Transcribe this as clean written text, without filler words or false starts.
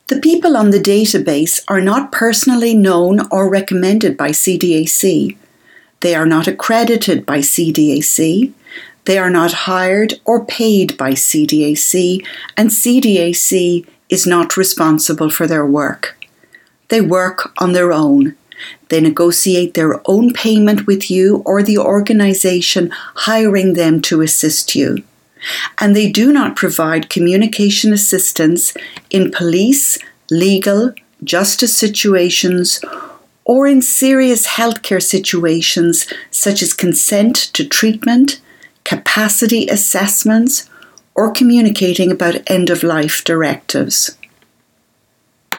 The people on the database are not personally known or recommended by CDAC. They are not accredited by CDAC. They are not hired or paid by CDAC, and CDAC is not responsible for their work. They work on their own. They negotiate their own payment with you or the organisation hiring them to assist you. And they do not provide communication assistance in police, legal, justice situations, or in serious healthcare situations such as consent to treatment, capacity assessments, or communicating about end-of-life directives.